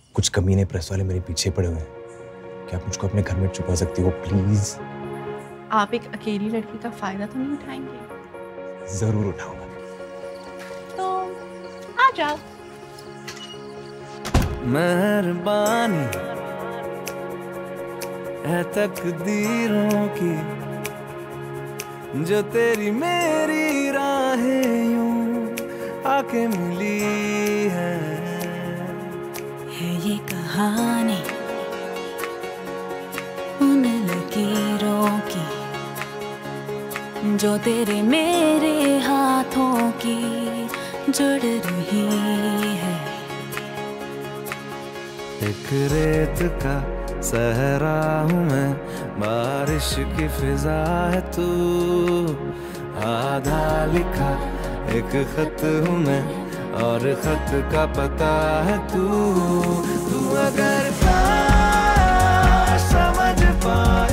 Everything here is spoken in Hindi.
कुछ कमीने प्रेस वाले मेरे पीछे पड़े हुए हैं। क्या आप मुझको अपने घर में छुपा सकती हो प्लीज? आप एक अकेली लड़की का फायदा तो नहीं उठाएंगे? जरूर उठाऊंगा। तो आ जाओ। मेहरबानी है तकदीरों की, जो तेरी मेरी राहें यूं आके मिली है ये कहानी उन लकीरों की, जो तेरे मेरे हाथों की जुड़ रही है। एक रेत का सहरा हूँ मैं, बारिश की फिजा है तू, आधा लिखा एक खत हूँ मैं, और खत का पता है तू। तू अगर समझ पाए